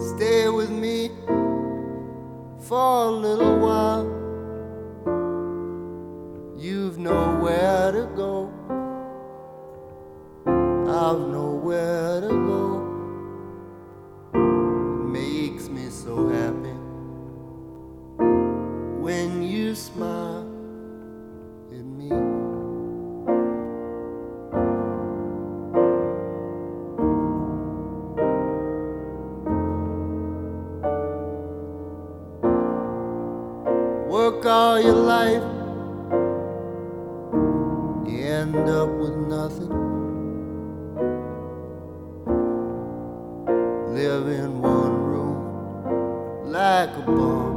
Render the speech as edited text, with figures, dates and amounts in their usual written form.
Stay with me for a little while. You've nowhere to go, I've nowhere to go. It makes me so happy when you smile at me. Work all your life, you end up with nothing. Live in one room like a bum.